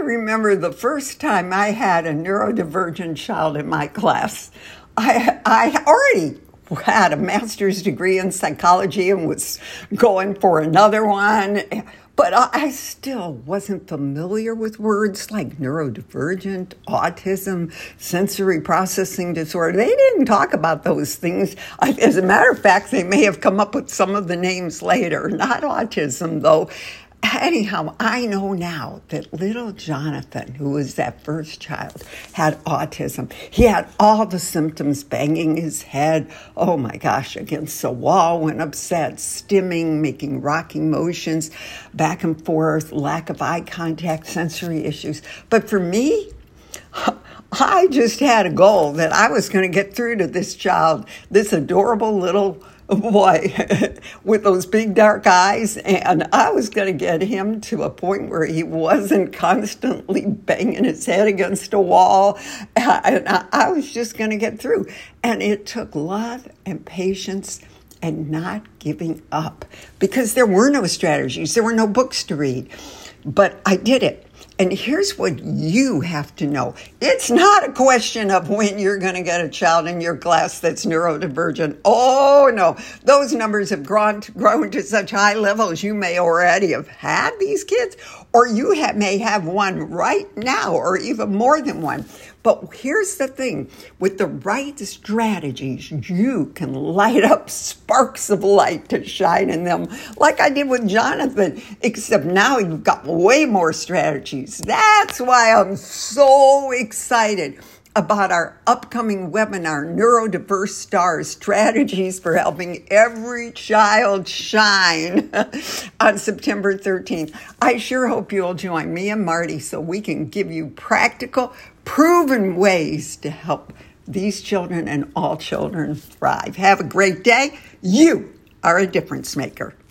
remember the first time I had a neurodivergent child in my class. I already had a master's degree in psychology and was going for another one. But I still wasn't familiar with words like neurodivergent, autism, sensory processing disorder. They didn't talk about those things. As a matter of fact, they may have come up with some of the names later. Not autism, though. Anyhow, I know now that little Jonathan, who was that first child, had autism. He had all the symptoms: banging his head, oh my gosh, against the wall when upset, stimming, making rocking motions, back and forth, lack of eye contact, sensory issues. But for me, I just had a goal that I was going to get through to this child, this adorable little boy with those big dark eyes, and I was going to get him to a point where he wasn't constantly banging his head against a wall, and I was just going to get through. And it took love and patience and not giving up, because there were no strategies, there were no books to read, but I did it. And here's what you have to know. It's not a question of when you're going to get a child in your class that's neurodivergent. Oh, no. Those numbers have grown to such high levels. You may already have had these kids, or you may have one right now, or even more than one. But here's the thing. With the right strategies, you can light up sparks of light to shine in them, like I did with Jonathan, except now you've got way more strategies. That's why I'm so excited about our upcoming webinar, Neurodiverse Stars, Strategies for Helping Every Child Shine, on September 13th. I sure hope you'll join me and Marty so we can give you practical, proven ways to help these children and all children thrive. Have a great day. You are a difference maker.